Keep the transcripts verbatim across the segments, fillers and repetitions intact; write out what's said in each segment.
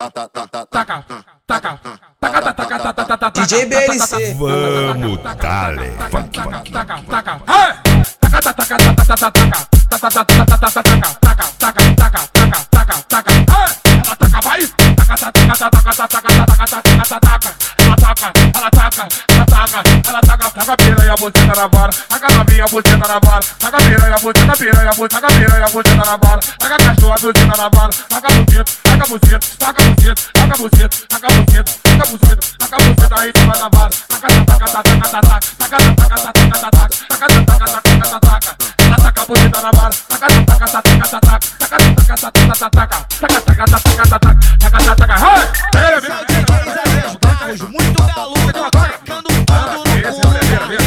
D J B L C. Vamos, dale. Funk, funk. Taca piranha, boteta na vara, taca novinha, boteta na vara, taca piranha, boteta, piranha, boteta, piranha, boteta na vara, taca cachorra, boteta na vara, taca buceta, taca buceta, taca buceta, taca buceta, taca buceta, taca buceta, taca buceta aí cima da vara, taca taca taca taca taca, taca taca taca taca taca, taca taca taca taca taca, ela taca buceta na vara, taca taca taca taca taca, taca taca taca taca taca, taca taca taca taca taca, taca taca taca, Muito galo, tacando tudo no cu.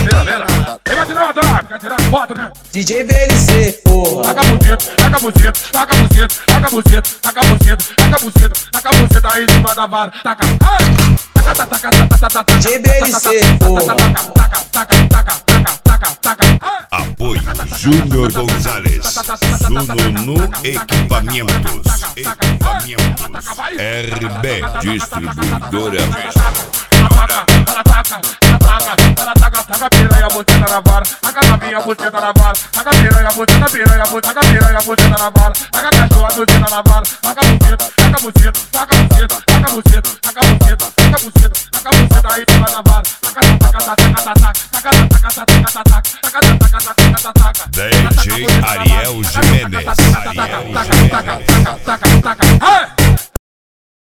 D J B L C, porra. Taca buceta, taca buceta, taca buceta, taca buceta, taca buceta, taca buceta, taca buceta aí em cima da vara, taca, taca, taca, taca, taca, taca, D J B L C, porra. taca, taca, taca, taca, taca, taca. Apoio Júnior Gonzalez. Sununu Equipamentos. Equipamentos. R B Distribuidora. Taca piranha, boteta na vara, taca novinha, boteta na vara, taca piranha, boteta, piranha, boteta, piranha, boteta na vara, taca cachorra, boteta na vara, taca buceta, taca buceta, taca buceta, taca buceta, taca buceta, taca buceta, taca buceta aí cima da vara, taca taca taca taca taca, taca taca taca taca taca, taca taca taca taca taca. D J Ariel Jimenez. Ariel Jimenez. Taca, taca, taca, taca, taca.